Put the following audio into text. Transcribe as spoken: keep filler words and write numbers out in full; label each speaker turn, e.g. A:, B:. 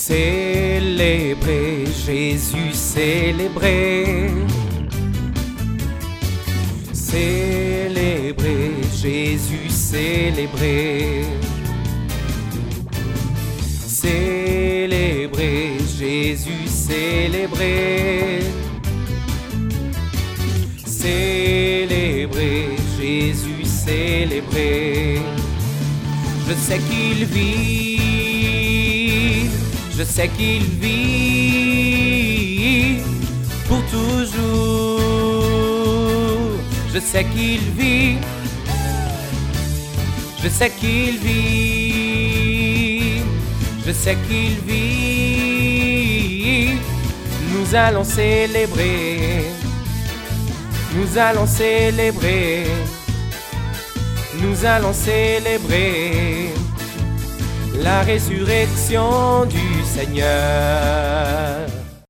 A: Célébrer, Jésus célébrer. Célébrer, Jésus célébrer. Célébrer, Jésus célébrer. Célébrer, Jésus célébrer. Je sais qu'il vit, je sais qu'il vit pour toujours. Je sais qu'il vit, je sais qu'il vit, je sais qu'il vit. Nous allons célébrer, nous allons célébrer, nous allons célébrer la résurrection du Seigneur.